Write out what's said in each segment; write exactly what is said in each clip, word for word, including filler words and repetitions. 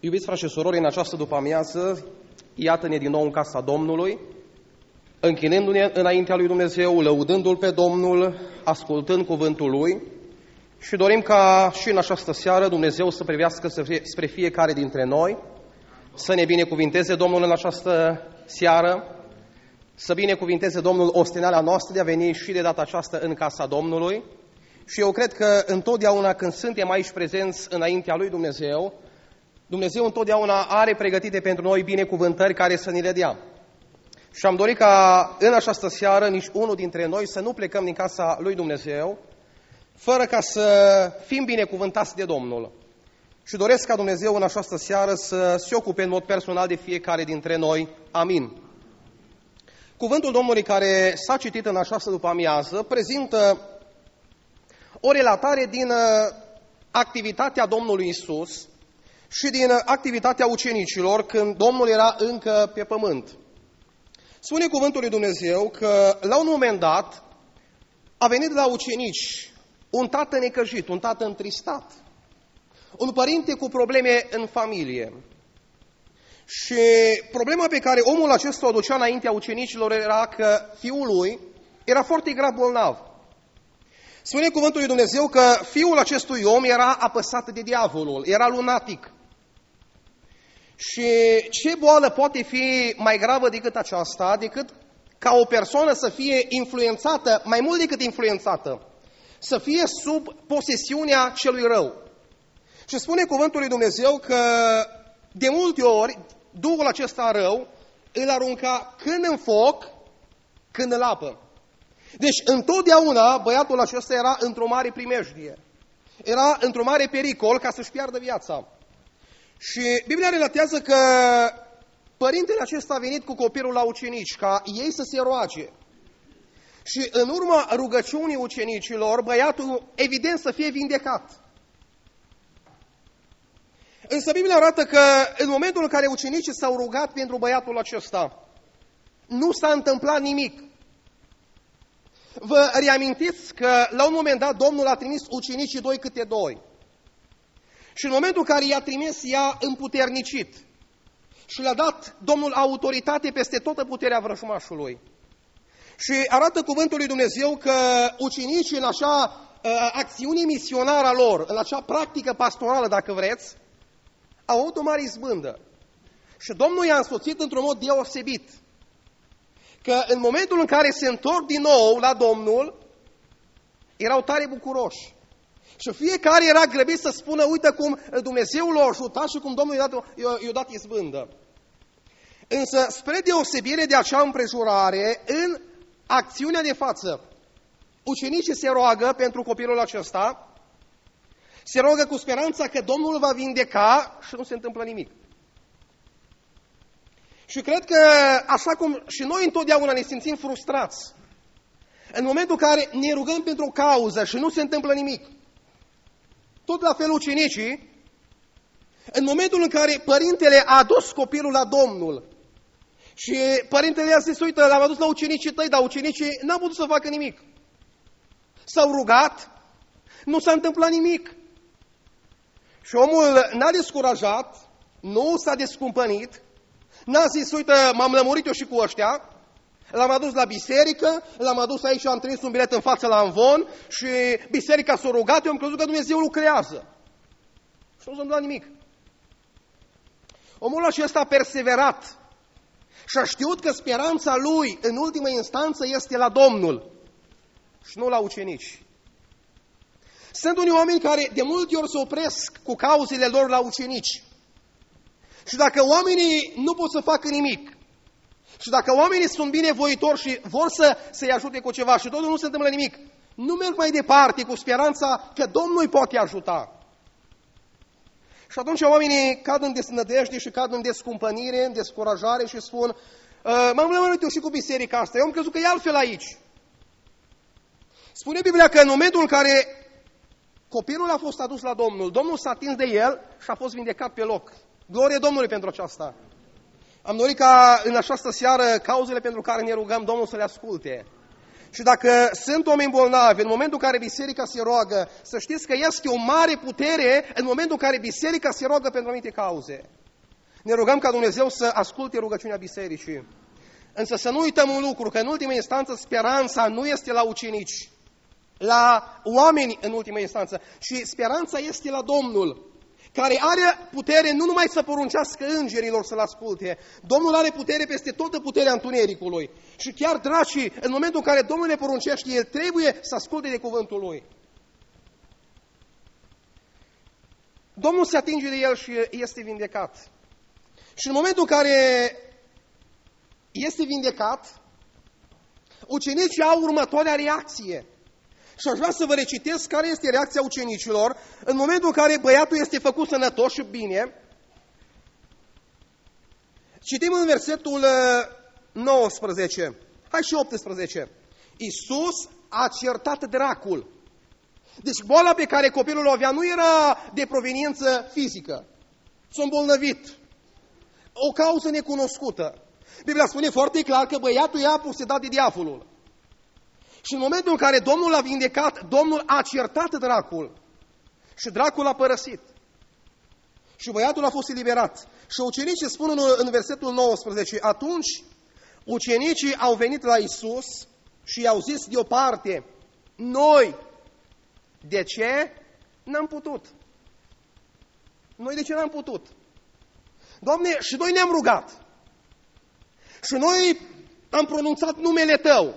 Iubiți frați și surori, în această după-amiază, iată-ne din nou în casa Domnului, închinându-ne înaintea lui Dumnezeu, lăudându-L pe Domnul, ascultând cuvântul Lui și dorim ca și în această seară Dumnezeu să privească spre fiecare dintre noi, să ne binecuvinteze Domnul în această seară, să binecuvinteze Domnul osteneala noastră de a veni și de data aceasta în casa Domnului. Și eu cred că întotdeauna când suntem aici prezenți înaintea lui Dumnezeu, Dumnezeu întotdeauna are pregătite pentru noi binecuvântări care să ni le dea. Și am dorit ca în această seară nici unul dintre noi să nu plecăm din casa lui Dumnezeu fără ca să fim binecuvântați de Domnul. Și doresc ca Dumnezeu în această seară să se ocupe în mod personal de fiecare dintre noi. Amin. Cuvântul Domnului care s-a citit în această după-amiază prezintă o relatare din activitatea Domnului Iisus și din activitatea ucenicilor când Domnul era încă pe pământ. Spune cuvântul lui Dumnezeu că la un moment dat a venit la ucenici un tată necăjit, un tată întristat, un părinte cu probleme în familie. Și problema pe care omul acesta o ducea înaintea ucenicilor era că fiul lui era foarte grav bolnav. Spune cuvântul lui Dumnezeu că fiul acestui om era apăsat de diavolul, era lunatic. Și ce boală poate fi mai gravă decât aceasta, decât ca o persoană să fie influențată, mai mult decât influențată, să fie sub posesiunea celui rău. Și spune cuvântul lui Dumnezeu că de multe ori duhul acesta rău îl arunca când în foc, când în apă. Deci întotdeauna băiatul acesta era într-o mare primejdie, era într-o mare pericol ca să-și piardă viața. Și Biblia relatează că părintele acesta a venit cu copilul la ucenici, ca ei să se roage. Și în urma rugăciunii ucenicilor, băiatul evident să fie vindecat. Însă Biblia arată că în momentul în care ucenicii s-au rugat pentru băiatul acesta, nu s-a întâmplat nimic. Vă reamintiți că la un moment dat Domnul a trimis ucenicii doi câte doi. Și în momentul în care i-a trimis, i-a împuternicit. Și le-a dat Domnul autoritate peste toată puterea vrăjmașului. Și arată cuvântul lui Dumnezeu că ucenicii în așa uh, acțiune misionară a lor, în acea practică pastorală, dacă vreți, au avut o mare izbândă. Și Domnul i-a însoțit într-un mod deosebit. Că în momentul în care se întorc din nou la Domnul, erau tare bucuroși. Și fiecare era grăbit să spună, uite cum Dumnezeu l-a ajutat și cum Domnul i-a dat, i-a dat izbândă. Însă, spre deosebire de acea împrejurare, în acțiunea de față, ucenicii se roagă pentru copilul acesta, se roagă cu speranța că Domnul va vindeca și nu se întâmplă nimic. Și cred că, așa cum și noi întotdeauna ne simțim frustrați, în momentul în care ne rugăm pentru o cauză și nu se întâmplă nimic, tot la fel ucenicii, în momentul în care părintele a adus copilul la Domnul și părintele a zis, uite, l-am adus la ucenicii tăi, dar ucenicii n-au putut să facă nimic. S-au rugat, nu s-a întâmplat nimic. Și omul n-a descurajat, nu s-a descumpănit, n-a zis, uite, m-am lămurit eu și cu ăștia, l-am adus la biserică, l-am adus aici și am trimis un bilet în față la amvon și biserica s-a rugat, eu am crezut că Dumnezeu lucrează. Și nu s-a întâmplat nimic. Omul acesta a perseverat și a știut că speranța lui, în ultimă instanță, este la Domnul și nu la ucenici. Sunt unii oameni care de multe ori se opresc cu cauzele lor la ucenici. Și dacă oamenii nu pot să facă nimic, și dacă oamenii sunt binevoitori și vor să se ajute cu ceva și totul nu se întâmplă nimic, nu merg mai departe cu speranța că Domnul îi poate ajuta. Și atunci oamenii cad în desnădejde și cad în descumpănire, în descurajare și spun, m-am lămurit eu și cu biserica asta, eu am crezut că e altfel aici. Spune Biblia că în momentul în care copilul a fost adus la Domnul, Domnul s-a atins de el și a fost vindecat pe loc. Glorie Domnului pentru aceasta. Am dorit ca în această seară cauzele pentru care ne rugăm Domnul să le asculte. Și dacă sunt oameni bolnavi, în momentul în care biserica se roagă, să știți că este o mare putere în momentul în care biserica se roagă pentru anumite cauze. Ne rugăm ca Dumnezeu să asculte rugăciunea bisericii. Însă să nu uităm un lucru, că în ultima instanță speranța nu este la ucenici, la oameni în ultima instanță, și speranța este la Domnul, care are putere nu numai să poruncească îngerilor să-L asculte, Domnul are putere peste toată puterea întunericului. Și chiar dracii, în momentul în care Domnul le poruncește, El trebuie să asculte de cuvântul Lui. Domnul se atinge de el și este vindecat. Și în momentul în care este vindecat, ucenicii au următoarea reacție. Și aș vrea să vă recitesc care este reacția ucenicilor în momentul în care băiatul este făcut sănătos și bine. Citim în versetul nouăsprezece, hai și optsprezece. Iisus a certat dracul. Deci boala pe care copilul o avea nu era de proveniență fizică. S-a îmbolnăvit. O cauză necunoscută. Biblia spune foarte clar că băiatul i-a posedat de diavolul. Și în momentul în care Domnul l-a vindecat, Domnul a certat dracul. Și dracul a părăsit. Și băiatul a fost eliberat. Și ucenicii spun în, în versetul nouăsprezece, atunci ucenicii au venit la Iisus și i-au zis deoparte, noi, de ce n-am putut? Noi de ce n-am putut? Doamne, și noi ne-am rugat. Și noi am pronunțat numele Tău.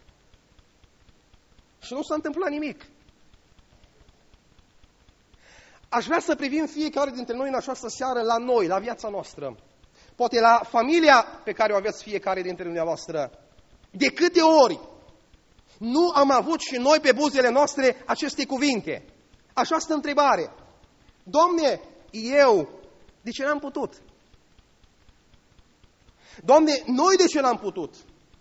Și nu s-a întâmplat nimic. Aș vrea să privim fiecare dintre noi în această seară la noi, la viața noastră. Poate la familia pe care o aveți fiecare dintre dumneavoastră. De câte ori nu am avut și noi pe buzele noastre aceste cuvinte? Această întrebare. Doamne, eu, de ce n-am putut? Doamne, noi de ce n-am putut?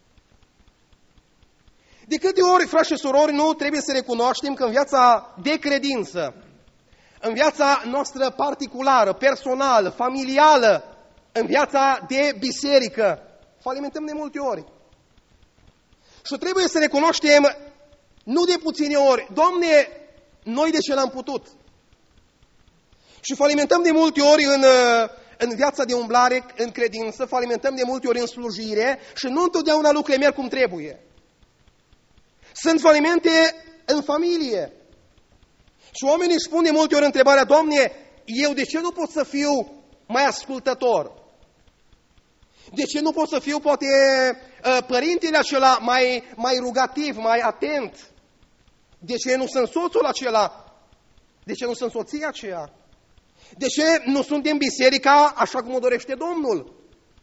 De câte ori, frați și surori, nu trebuie să recunoaștem că în viața de credință, în viața noastră particulară, personală, familială, în viața de biserică, falimentăm de multe ori. Și trebuie să recunoaștem, nu de puține ori, Doamne, noi de ce n-am putut? Și falimentăm de multe ori în, în viața de umblare, în credință, falimentăm de multe ori în slujire și nu întotdeauna lucrurile merg cum trebuie. Sunt falimente în familie. Și oamenii își pun de multe ori întrebarea, Doamne, eu de ce nu pot să fiu mai ascultător? De ce nu pot să fiu, poate, părintele acela mai, mai rugativ, mai atent? De ce nu sunt soțul acela? De ce nu sunt soția aceea? De ce nu suntem biserica așa cum o dorește Domnul?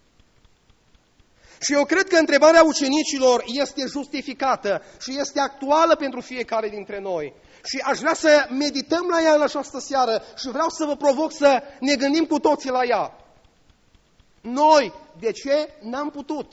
Și eu cred că întrebarea ucenicilor este justificată și este actuală pentru fiecare dintre noi. Și aș vrea să medităm la ea în această seară și vreau să vă provoc să ne gândim cu toții la ea. Noi, de ce n-am putut?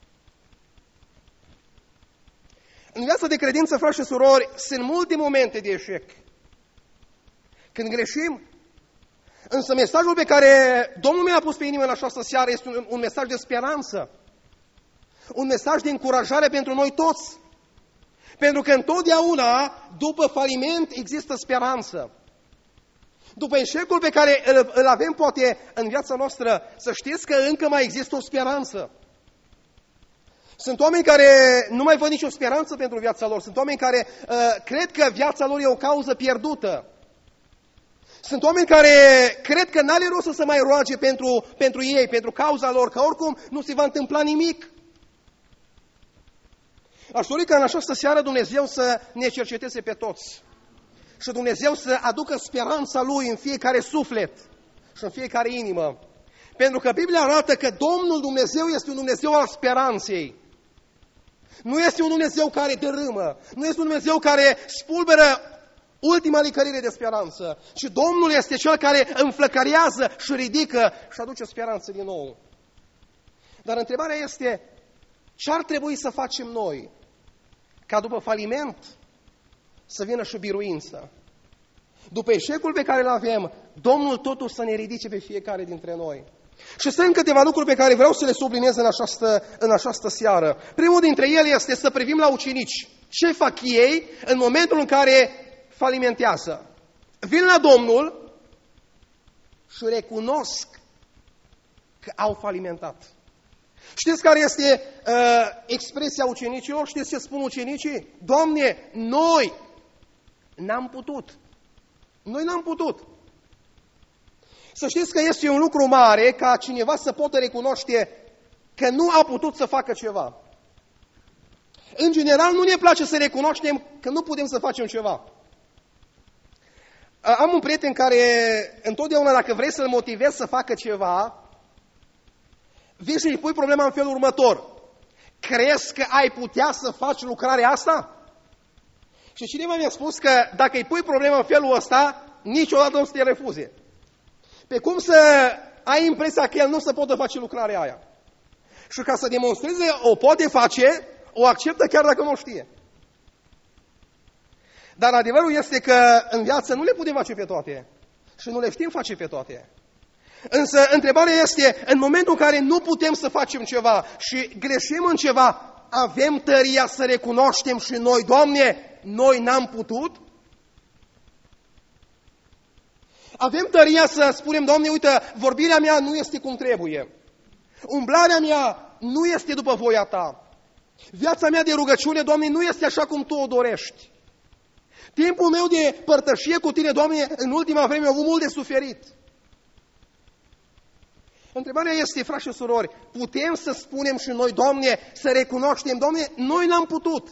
În viața de credință, frați și surori, sunt multe momente de eșec. Când greșim, însă mesajul pe care Domnul mi-a pus pe inimă în această seară este un, un mesaj de speranță. Un mesaj de încurajare pentru noi toți. Pentru că întotdeauna, după faliment, există speranță. După eșecul pe care îl, îl avem, poate, în viața noastră, să știți că încă mai există o speranță. Sunt oameni care nu mai văd nicio speranță pentru viața lor. Sunt oameni care uh, cred că viața lor e o cauză pierdută. Sunt oameni care cred că n-are rost să se mai roage pentru, pentru ei, pentru cauza lor, că oricum nu se va întâmpla nimic. Aș dori ca în această seară Dumnezeu să ne cerceteze pe toți și Dumnezeu să aducă speranța Lui în fiecare suflet și în fiecare inimă. Pentru că Biblia arată că Domnul Dumnezeu este un Dumnezeu al speranței. Nu este un Dumnezeu care dărâmă, nu este un Dumnezeu care spulberă ultima licărire de speranță, ci Domnul este Cel care înflăcărează și ridică și aduce speranță din nou. Dar întrebarea este, ce ar trebui să facem noi ca după faliment să vină și biruință? După eșecul pe care îl avem, Domnul totuși să ne ridice pe fiecare dintre noi. Și sunt câteva lucruri pe care vreau să le subliniez în această, în această seară. Primul dintre ele este să privim la ucenici. Ce fac ei în momentul în care falimentează? Vin la Domnul și recunosc că au falimentat. Știți care este uh, expresia ucenicilor? Știți ce spun ucenicii? Doamne, noi n-am putut. Noi n-am putut. Să știți că este un lucru mare ca cineva să poată recunoaște că nu a putut să facă ceva. În general, nu ne place să recunoaștem că nu putem să facem ceva. Am un prieten care întotdeauna, dacă vrei să-l motivezi să facă ceva, vii și îi pui problema în felul următor. Crezi că ai putea să faci lucrarea asta? Și cineva mi-a spus că dacă îi pui problema în felul ăsta, niciodată nu să te refuze. Pe cum să ai impresia că el nu se poate face lucrarea aia? Și ca să demonstreze o poate face, o acceptă chiar dacă nu știe. Dar adevărul este că în viață nu le putem face pe toate și nu le știm face pe toate. Însă întrebarea este, în momentul în care nu putem să facem ceva și greșim în ceva, avem tăria să recunoaștem și noi, Doamne, noi n-am putut? Avem tăria să spunem, Doamne, uite, vorbirea mea nu este cum trebuie. Umblarea mea nu este după voia Ta. Viața mea de rugăciune, Doamne, nu este așa cum Tu o dorești. Timpul meu de părtășie cu Tine, Doamne, în ultima vreme am avut mult de suferit. Întrebarea este, frați și surori, putem să spunem și noi, Doamne, să recunoaștem, Doamne, noi n-am putut.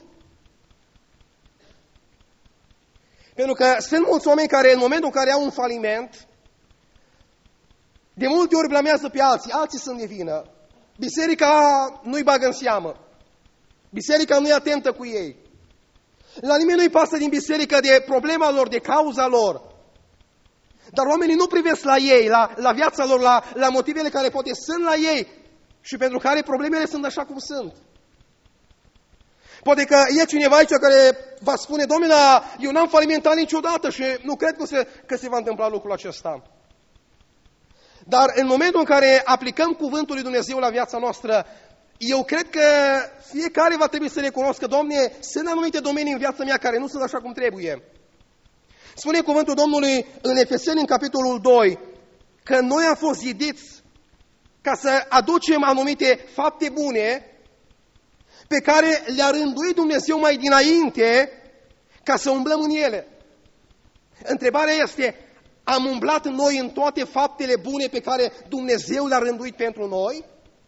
Pentru că sunt mulți oameni care în momentul în care au un faliment, de multe ori blamează pe alții, alții sunt de vină. Biserica nu-i bagă în seamă. Biserica nu e atentă cu ei. La nimeni nu-i pasă din biserică de problema lor, de cauza lor. Dar oamenii nu privesc la ei, la, la viața lor, la, la motivele care poate sunt la ei și pentru care problemele sunt așa cum sunt. Poate că e cineva aici care va spune, Domnule, eu n-am falimentat niciodată și nu cred că se, că se va întâmpla lucrul acesta. Dar în momentul în care aplicăm cuvântul lui Dumnezeu la viața noastră, eu cred că fiecare va trebui să recunoască, Doamne, sunt anumite domenii în viața mea care nu sunt așa cum trebuie. Spune cuvântul Domnului în Efeseni, în capitolul doi, că noi am fost zidiți ca să aducem anumite fapte bune pe care le-a rânduit Dumnezeu mai dinainte ca să umblăm în ele. Întrebarea este, am umblat noi în toate faptele bune pe care Dumnezeu le-a rânduit pentru noi?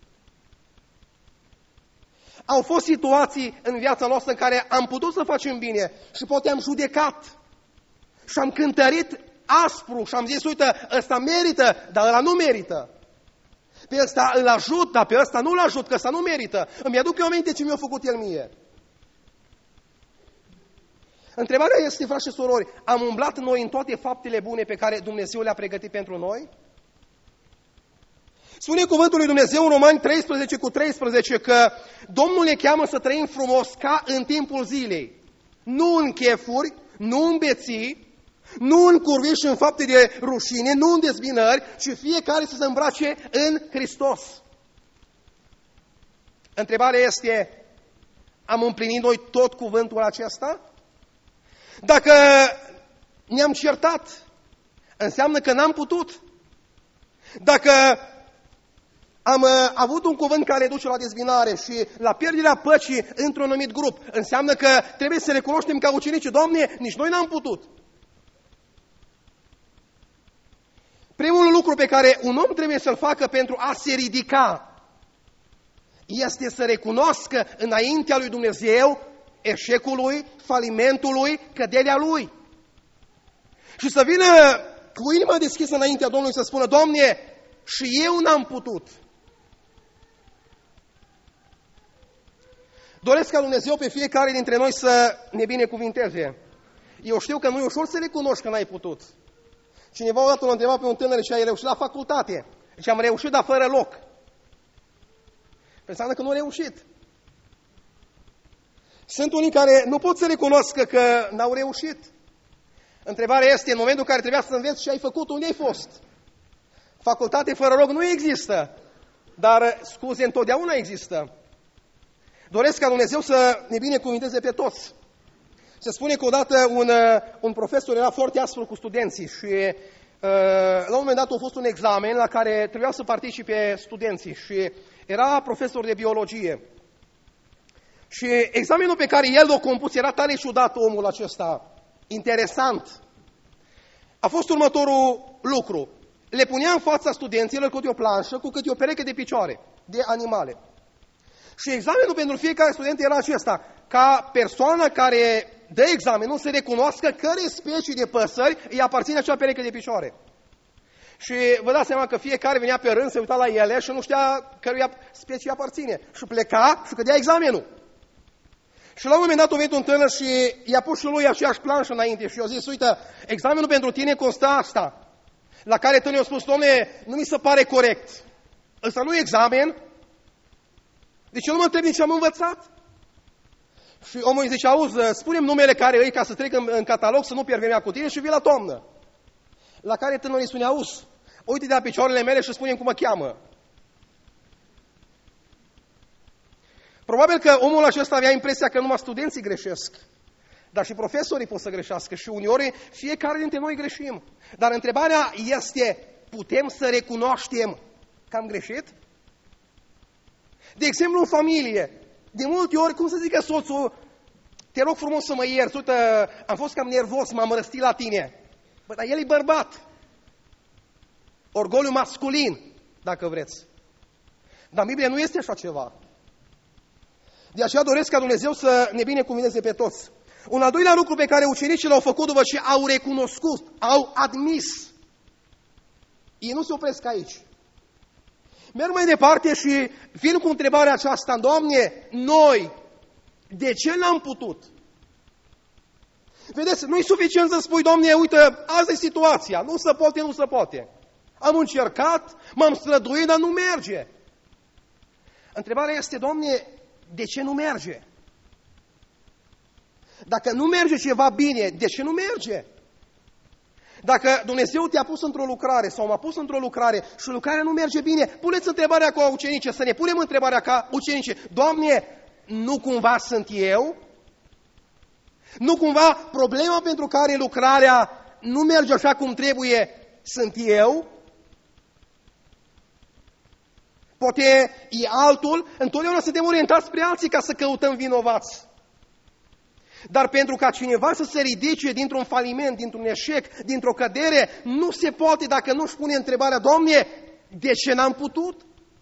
Au fost situații în viața noastră în care am putut să facem bine și poate am judecat și am cântărit aspru și am zis, uite, ăsta merită, dar ăla nu merită. Pe ăsta îl ajut, dar pe ăsta nu-l ajut, că ăsta nu merită. Îmi aduc eu aminte ce mi-a făcut el mie. Întrebarea este, frați și surori, am umblat noi în toate faptele bune pe care Dumnezeu le-a pregătit pentru noi? Spune cuvântul lui Dumnezeu în Romani treisprezece cu treisprezece că Domnul ne cheamă să trăim frumos ca în timpul zilei. Nu în chefuri, nu în beții, nu în curvi și în fapte de rușine, nu în dezbinări, ci fiecare să se îmbrace în Hristos. Întrebarea este, am împlinit noi tot cuvântul acesta? Dacă ne-am certat, înseamnă că n-am putut. Dacă am uh, avut un cuvânt care duce la dezbinare și la pierderea păcii într-un anumit grup, înseamnă că trebuie să recunoaștem ca ucenici, Doamne, nici noi n-am putut. Primul lucru pe care un om trebuie să-l facă pentru a se ridica este să recunoască înaintea lui Dumnezeu eșecul lui, falimentul lui, căderea lui. Și să vină cu inima deschisă înaintea Domnului să spună, Doamne, și eu n-am putut. Doresc ca Dumnezeu pe fiecare dintre noi să ne binecuvinteze. Eu știu că nu e ușor să recunoști că n-ai putut. Cineva odată l-a întrebat pe un tânăr și ai reușit la facultate. Deci am reușit, dar fără loc. Înseamnă că nu a reușit. Sunt unii care nu pot să recunoască că n-au reușit. Întrebarea este, în momentul în care trebuia să înveți ce ai făcut, unde ai fost? Facultate fără rog nu există, dar scuze întotdeauna există. Doresc ca Dumnezeu să ne binecuvinteze pe toți. Se spune că odată un, un profesor era foarte aspru cu studenții și la un moment dat a fost un examen la care trebuia să participe studenții și era profesor de biologie. Și examenul pe care el l-a compus era tare ciudat, omul acesta, interesant. A fost următorul lucru. Le punea în fața studenților câte o planșă cu câte o pereche de picioare, de animale. Și examenul pentru fiecare student era acesta, ca persoana care dă examenul să recunoască care specii de păsări îi aparține acea pereche de picioare. Și vă dați seama că fiecare venea pe rând, se uita la ele și nu știa căruia specie aparține. Și pleca și cădea examenul. Și la un moment dat a venit un tânăr și i-a pus și lui aceeași planșă înainte și i-a zis, uite, examenul pentru tine constă asta. La care tânărul a spus, dom'le, nu mi se pare corect. Ăsta nu e examen. De ce nu mă întrebi ce am învățat? Și omul îi zice, auzi, spune-mi numele care îi ca să trec în, în catalog, să nu pierd vremea cu tine și vii la toamnă. La care tânărul îi spune, auzi, uite de-a picioarele mele și spune-mi cum mă cheamă. Probabil că omul acesta avea impresia că numai studenții greșesc, dar și profesorii pot să greșească și uneori fiecare dintre noi greșim. Dar întrebarea este, putem să recunoaștem că am greșit? De exemplu, în familie, de multe ori, cum să zică soțul, te rog frumos să mă ierți, uite, am fost cam nervos, m-am răstit la tine. Bă, dar el e bărbat. Orgoliu masculin, dacă vreți. Dar în Biblie nu este așa ceva. De aceea doresc ca Dumnezeu să ne binecuvinteze pe toți. Un al doilea lucru pe care ucenicii l-au făcut după ce au recunoscut, au admis. Ei nu se opresc aici. Merg mai departe și vin cu întrebarea aceasta, Doamne, noi, de ce n-am putut? Vedeți, nu e suficient să spui, Doamne, uite, asta e situația, nu se poate, nu se poate. Am încercat, m-am străduit, dar nu merge. Întrebarea este, Doamne, de ce nu merge? Dacă nu merge ceva bine, de ce nu merge? Dacă Dumnezeu te-a pus într-o lucrare sau m-a pus într-o lucrare și lucrarea nu merge bine, puneți întrebarea ca ucenice, să ne punem întrebarea ca ucenice. Doamne, nu cumva sunt eu? Nu cumva problema pentru care lucrarea nu merge așa cum trebuie sunt eu? Poate e altul? Întotdeauna suntem orientați spre alții ca să căutăm vinovați. Dar pentru ca cineva să se ridice dintr-un faliment, dintr-un eșec, dintr-o cădere, nu se poate dacă nu își pune întrebarea, Doamne, de ce n-am putut?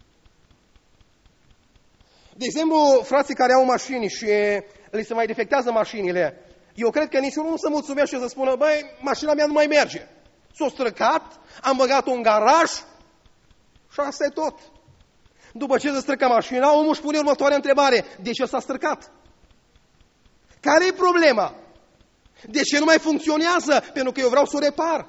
De exemplu, frații care au mașini și li se mai defectează mașinile, eu cred că niciunul nu se mulțumește să spună, băi, mașina mea nu mai merge. S-a străcat, am băgat-o în garaj și asta e tot. După ce se străcă mașina, omul își pune următoarea întrebare, de ce s-a străcat? Care e problema? De ce nu mai funcționează? Pentru că eu vreau să o repar.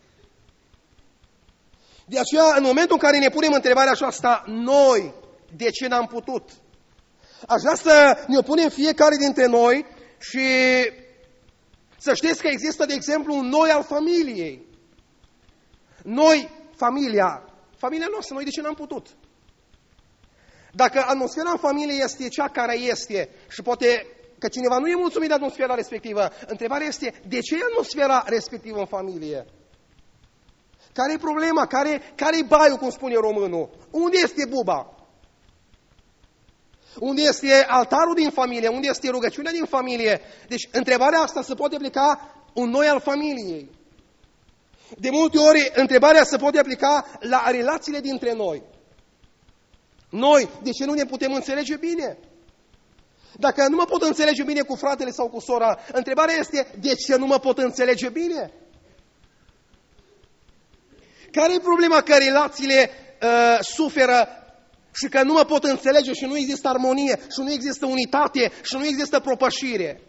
De aceea, în momentul în care ne punem întrebarea aceasta, noi, de ce n-am putut? Aș vrea să ne o punem fiecare dintre noi și să știți că există, de exemplu, un noi al familiei. Noi, familia, familia noastră, noi de ce n-am putut? Dacă atmosfera în familie este cea care este și poate că cineva nu e mulțumit de atmosfera respectivă, întrebarea este, de ce e atmosfera respectivă în familie? Care e problema? Care, care-i baiul, cum spune românul? Unde este buba? Unde este altarul din familie? Unde este rugăciunea din familie? Deci, întrebarea asta se poate aplica un noi al familiei. De multe ori, întrebarea se poate aplica la relațiile dintre noi. Noi, de ce nu ne putem înțelege bine? Dacă nu mă pot înțelege bine cu fratele sau cu sora, întrebarea este, de ce nu mă pot înțelege bine? Care e problema că relațiile uh, suferă și că nu mă pot înțelege și nu există armonie și nu există unitate și nu există propășire?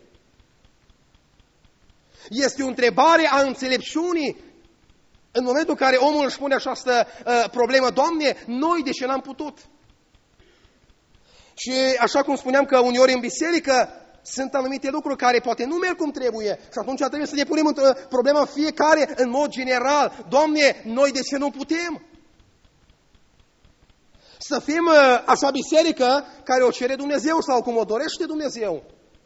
Este o întrebare a înțelepciunii. În momentul în care omul își pune această uh, problemă, Doamne, noi de ce n-am putut? Și așa cum spuneam că uneori în biserică sunt anumite lucruri care poate nu merg cum trebuie și atunci trebuie să ne punem problema fiecare în mod general. Doamne, noi de ce nu putem? Să fim așa biserică care o cere Dumnezeu sau cum o dorește Dumnezeu.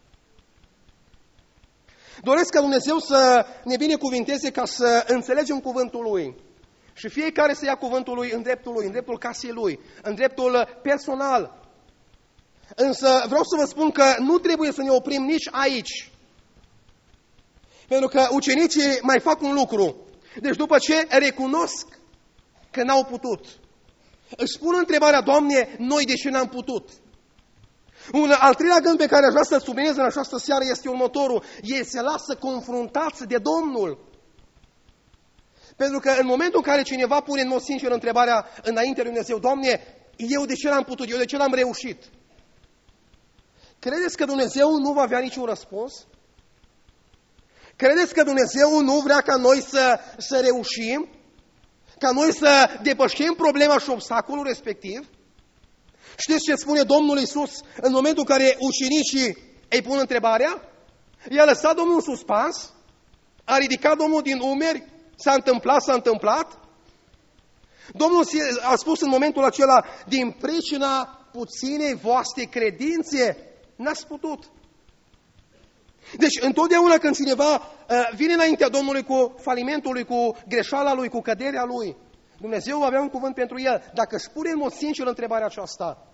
Doresc ca Dumnezeu să ne binecuvinteze ca să înțelegem cuvântul Lui. Și fiecare să ia cuvântul Lui în dreptul Lui, în dreptul casei Lui, în dreptul personal. Însă vreau să vă spun că nu trebuie să ne oprim nici aici. Pentru că ucenicii mai fac un lucru. Deci după ce recunosc că n-au putut, își pun întrebarea: Doamne, noi de ce n-am putut? Un al treilea gând pe care aș vrea să-l subliniez în această seară este următorul. Ei se lasă confruntați de Domnul. Pentru că în momentul în care cineva pune în mod sincer întrebarea înainte lui Dumnezeu: Doamne, eu de ce n-am putut? Eu de ce n-am reușit? Credeți că Dumnezeu nu va avea niciun răspuns? Credeți că Dumnezeu nu vrea ca noi să, să reușim? Ca noi să depășim problema și obstacolul respectiv? Știți ce spune Domnul Iisus în momentul în care ucenicii îi pun întrebarea? I-a lăsat Domnul în suspans, a ridicat Domnul din umeri, s-a întâmplat, s-a întâmplat. Domnul a spus în momentul acela: din pricina puținei voastre credințe, n-ați putut. Deci, întotdeauna când cineva uh, vine înaintea Domnului cu falimentul lui, cu greșeala lui, cu căderea lui, Dumnezeu va avea un cuvânt pentru el, dacă își pune în mod sincer întrebarea aceasta.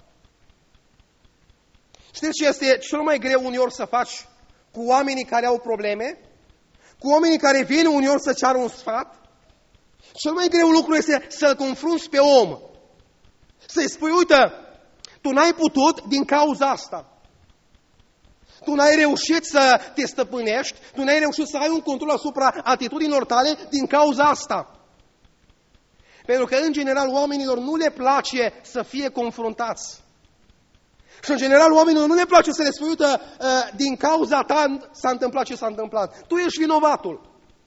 Știți ce este cel mai greu uneori să faci cu oamenii care au probleme? Cu oamenii care vin uneori să ceară un sfat? Cel mai greu lucru este să-l confrunți pe om. Să-i spui: uite, tu n-ai putut din cauza asta. Tu n-ai reușit să te stăpânești, tu n-ai reușit să ai un control asupra atitudinilor tale din cauza asta. Pentru că, în general, oamenilor nu le place să fie confruntați. Și, în general, oamenilor nu le place să le spui: uite, din cauza ta s-a întâmplat ce s-a întâmplat. Tu ești vinovatul.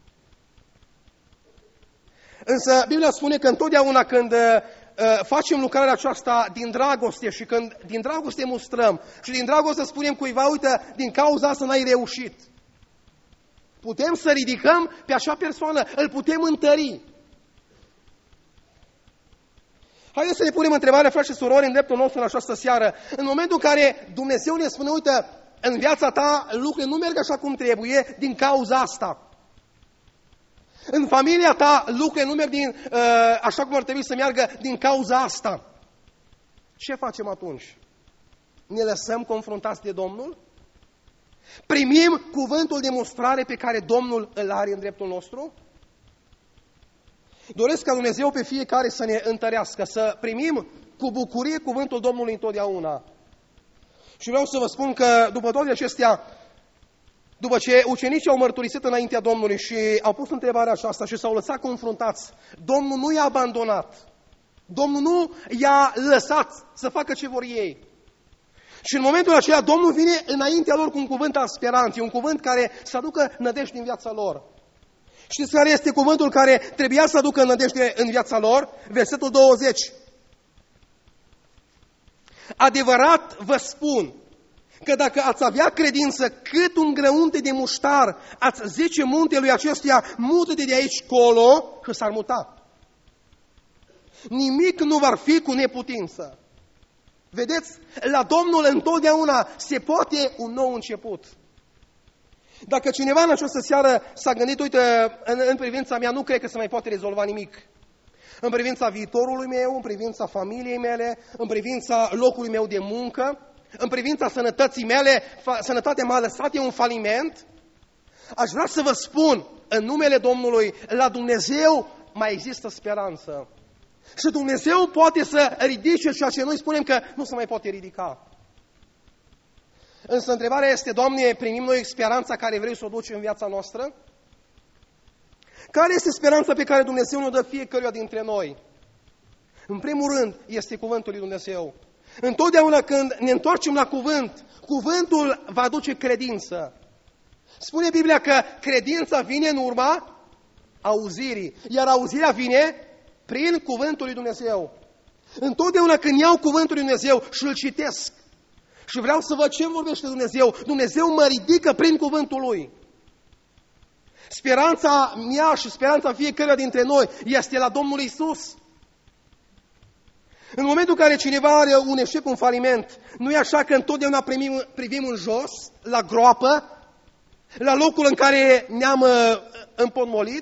Însă, Biblia spune că întotdeauna când facem lucrarea aceasta din dragoste și când din dragoste mustrăm și din dragoste spunem cuiva: uite, din cauza asta n-ai reușit, putem să ridicăm pe acea persoană, îl putem întări. Haideți să ne punem întrebarea, frați și surori, în dreptul nostru în această seară. În momentul în care Dumnezeu ne spune: uite, în viața ta lucrurile nu merg așa cum trebuie din cauza asta. În familia ta lucrurile nu merg din, uh, așa cum ar trebui să meargă din cauza asta. Ce facem atunci? Ne lăsăm confruntați de Domnul? Primim cuvântul de mustrare pe care Domnul îl are în dreptul nostru? Doresc ca Dumnezeu pe fiecare să ne întărească, să primim cu bucurie cuvântul Domnului întotdeauna. Și vreau să vă spun că după toate acestea, după ce ucenicii au mărturisit înaintea Domnului și au pus întrebarea aceasta și s-au lăsat confruntați, Domnul nu i-a abandonat. Domnul nu i-a lăsat să facă ce vor ei. Și în momentul acela Domnul vine înaintea lor cu un cuvânt al speranței, un cuvânt care să aducă nădejde în viața lor. Știți care este cuvântul care trebuia să aducă nădejde în viața lor? Versetul douăzeci. Adevărat vă spun că dacă ați avea credință cât un grăunte de muștar, ați zice muntelui acestuia: mută-te de aici colo, și s-ar muta. Nimic nu va fi cu neputință. Vedeți? La Domnul întotdeauna se poate un nou început. Dacă cineva în această seară s-a gândit: uite, în, în privința mea nu cred că se mai poate rezolva nimic. În privința viitorului meu, în privința familiei mele, în privința locului meu de muncă, în privința sănătății mele, sănătatea m-a lăsat un faliment, aș vrea să vă spun, în numele Domnului, la Dumnezeu mai există speranță. Și Dumnezeu poate să ridice ceea ce noi spunem că nu se mai poate ridica. Însă întrebarea este: Doamne, primim noi speranța care vrei să o duci în viața noastră? Care este speranța pe care Dumnezeu ne dă fiecăruia dintre noi? În primul rând, este cuvântul lui Dumnezeu. Întotdeauna când ne întoarcem la cuvânt, cuvântul va aduce credință. Spune Biblia că credința vine în urma auzirii, iar auzirea vine prin cuvântul lui Dumnezeu. Întotdeauna când iau cuvântul lui Dumnezeu și îl citesc și vreau să văd ce vorbește Dumnezeu, Dumnezeu mă ridică prin cuvântul Lui. Speranța mea și speranța fiecăruia dintre noi este la Domnul Iisus. În momentul în care cineva are un eșec, un faliment, nu e așa că întotdeauna primim, privim în jos, la groapă, la locul în care ne-am uh, împotmolit?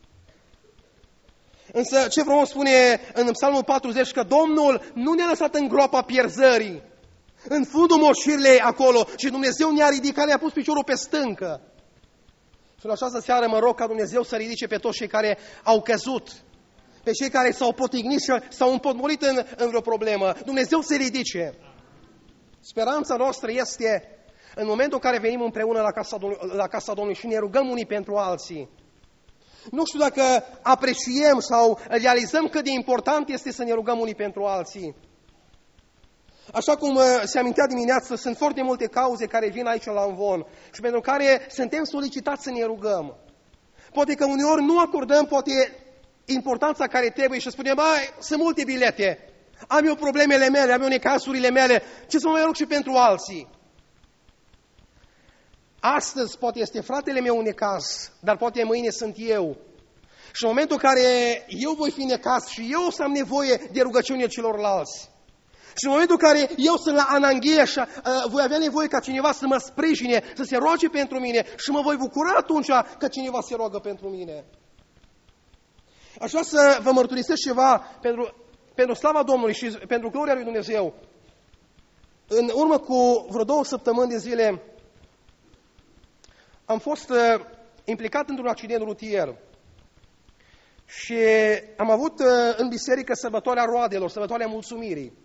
Însă ce frumos spune în Psalmul patruzeci, că Domnul nu ne-a lăsat în groapa pierzării, în fundul moșirilei acolo, ci Dumnezeu ne-a ridicat, ne-a pus piciorul pe stâncă. Și în această seară mă rog ca Dumnezeu să ridice pe toți cei care au căzut, pe cei care s-au potignit și s-au împotmolit în, în vreo problemă. Dumnezeu să ridice. Speranța noastră este în momentul în care venim împreună la casa, la casa Domnului și ne rugăm unii pentru alții. Nu știu dacă apreciem sau realizăm cât de important este să ne rugăm unii pentru alții. Așa cum se amintea dimineață, sunt foarte multe cauze care vin aici la Învon și pentru care suntem solicitați să ne rugăm. Poate că uneori nu acordăm poate importanța care trebuie și spunem, băi, sunt multe bilete, am eu problemele mele, am eu necasurile mele, ce să mă mai rog și pentru alții? Astăzi poate este fratele meu un necaz, dar poate mâine sunt eu. Și în momentul în care eu voi fi necaz și eu o să am nevoie de rugăciunile celorlalți, și în momentul în care eu sunt la ananghie și uh, voi avea nevoie ca cineva să mă sprijine, să se roage pentru mine și mă voi bucura atunci că cineva se roagă pentru mine. Aș vrea să vă mărturisesc ceva pentru, pentru slava Domnului și pentru gloria lui Dumnezeu. În urmă cu vreo două săptămâni de zile am fost uh, implicat într-un accident rutier și am avut uh, în biserică sărbătoarea roadelor, sărbătoarea mulțumirii.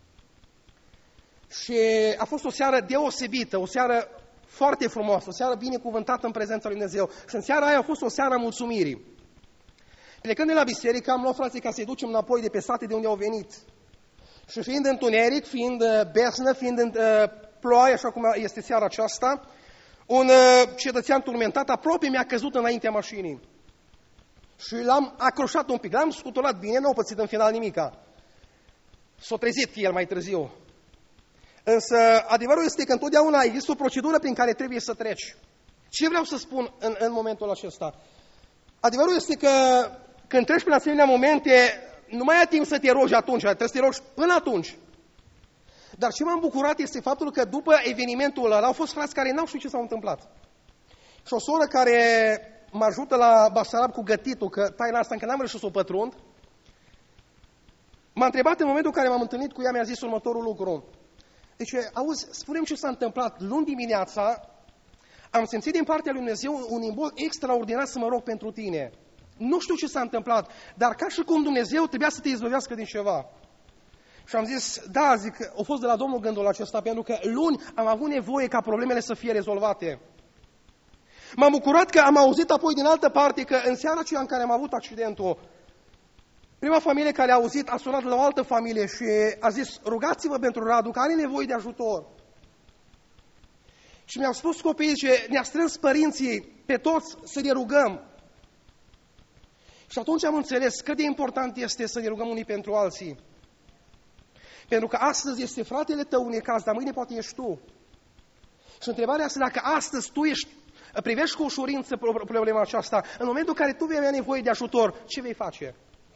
Și a fost o seară deosebită, o seară foarte frumoasă, o seară binecuvântată în prezența lui Dumnezeu. Și în seara aia a fost o seară a mulțumirii. Plecând de la biserică, am luat frații ca să-i ducem înapoi de pe sate de unde au venit. Și fiind întuneric, fiind uh, besnă, fiind în uh, ploaie, așa cum este seara aceasta, un uh, cetățean turmentat aproape mi-a căzut înaintea mașinii. Și l-am acroșat un pic, l-am scuturat bine, n-au pățit în final nimica. S-a trezit el mai târziu. Însă adevărul este că întotdeauna există o procedură prin care trebuie să treci. Ce vreau să spun în, în momentul acesta? Adevărul este că când treci prin asemenea momente, nu mai ai timp să te rogi atunci, trebuie să te rogi până atunci. Dar ce m-am bucurat este faptul că după evenimentul ăla au fost frați care n-au știut ce s-a întâmplat. Și o soră care mă ajută la Basarab cu gătitul, că taina asta încă n-am reușit să o pătrund, m-a întrebat în momentul în care m-am întâlnit cu ea, mi-a zis următorul lucru. Deci, auzi, spune-mi ce s-a întâmplat. Luni dimineața am simțit din partea lui Dumnezeu un imbol extraordinar să mă rog pentru tine. Nu știu ce s-a întâmplat, dar ca și cum Dumnezeu trebuia să te izbăvească din ceva. Și am zis, da, zic, a fost de la Domnul gândul acesta, pentru că luni am avut nevoie ca problemele să fie rezolvate. M-am bucurat că am auzit apoi din altă parte că în seara aceea în care am avut accidentul, prima familie care a auzit a sunat la o altă familie și a zis, rugați-vă pentru Radu, că are nevoie de ajutor. Și mi-au spus copiii, zice, ne-a strâns părinții pe toți să ne rugăm. Și atunci am înțeles cât de important este să ne rugăm unii pentru alții. Pentru că astăzi este fratele tău un necaz, dar mâine poate ești tu. Și întrebarea este dacă astăzi tu ești, privești cu ușurință problema aceasta, în momentul în care tu vei avea nevoie de ajutor, ce vei face?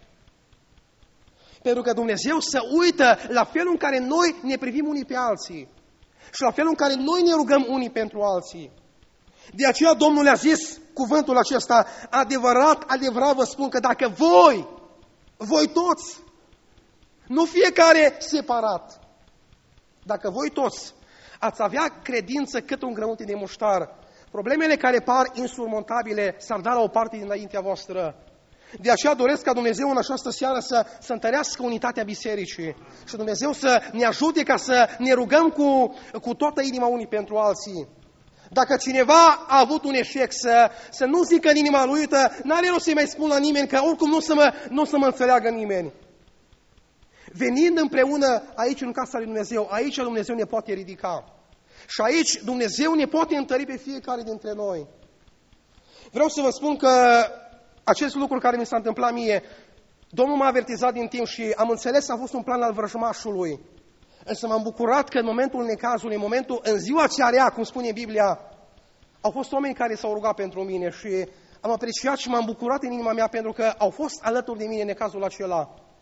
Pentru că Dumnezeu se uită la felul în care noi ne privim unii pe alții și la felul în care noi ne rugăm unii pentru alții. De aceea Domnul le-a zis cuvântul acesta, adevărat, adevărat vă spun că dacă voi, voi toți, nu fiecare separat, dacă voi toți ați avea credință cât un grăunte de muștar, problemele care par insurmontabile s-ar da la o parte dinaintea voastră. De aceea doresc ca Dumnezeu în această seară să, să întărească unitatea bisericii și Dumnezeu să ne ajute ca să ne rugăm cu, cu toată inima unii pentru alții. Dacă cineva a avut un eșec, să, să nu zică în inima lui, n-are rost să-i mai spun la nimeni, că oricum nu o să mă, nu o să mă înțeleagă nimeni. Venind împreună aici în casa lui Dumnezeu, aici Dumnezeu ne poate ridica. Și aici Dumnezeu ne poate întări pe fiecare dintre noi. Vreau să vă spun că acest lucru care mi s-a întâmplat mie, Domnul m-a avertizat din timp și am înțeles că a fost un plan al vrăjmașului. Însă m-am bucurat că în momentul necazului, în momentul, în ziua cea rea, cum spune Biblia, au fost oameni care s-au rugat pentru mine și am apreciat și m-am bucurat în inima mea pentru că au fost alături de mine în necazul acela.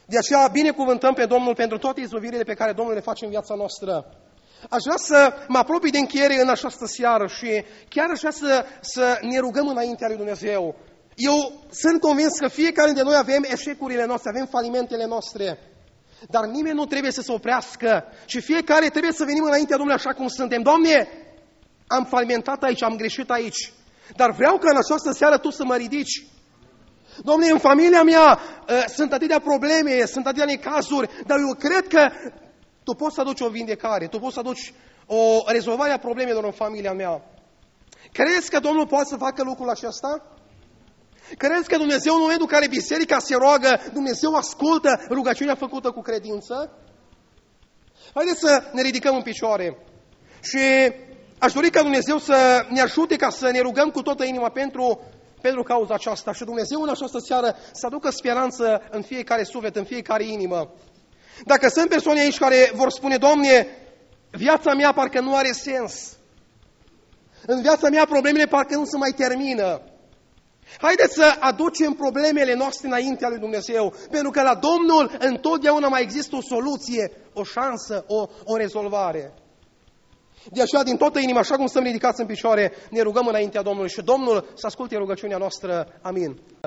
De aceea binecuvântăm pe Domnul pentru toate izbăvirile pe care Domnul le face în viața noastră. Aș vrea să mă apropii de încheiere în această seară și chiar aș vrea să, să ne rugăm înaintea lui Dumnezeu. Eu sunt convins că fiecare dintre noi avem eșecurile noastre, avem falimentele noastre, dar nimeni nu trebuie să se oprească și fiecare trebuie să venim înaintea Domnului așa cum suntem. Doamne, am falimentat aici, am greșit aici, dar vreau ca în această seară Tu să mă ridici. Doamne, în familia mea uh, sunt atâtea probleme, sunt atâtea necazuri, dar eu cred că Tu poți să aduci o vindecare, Tu poți să aduci o rezolvare a problemelor în familia mea. Crezi că Domnul poate să facă lucrul acesta? Crezi că Dumnezeu, în momentul în care biserica se roagă, Dumnezeu ascultă rugăciunea făcută cu credință? Haideți să ne ridicăm în picioare și aș dori ca Dumnezeu să ne ajute ca să ne rugăm cu toată inima pentru, pentru cauza aceasta și Dumnezeu în această seară să aducă speranță în fiecare suflet, în fiecare inimă. Dacă sunt persoane aici care vor spune, Doamne, viața mea parcă nu are sens, în viața mea problemele parcă nu se mai termină, haideți să aducem problemele noastre înaintea lui Dumnezeu, pentru că la Domnul întotdeauna mai există o soluție, o șansă, o, o rezolvare. De aceea, din toată inima, așa cum stăm ridicați în picioare, ne rugăm înaintea Domnului și Domnul să asculte rugăciunea noastră. Amin.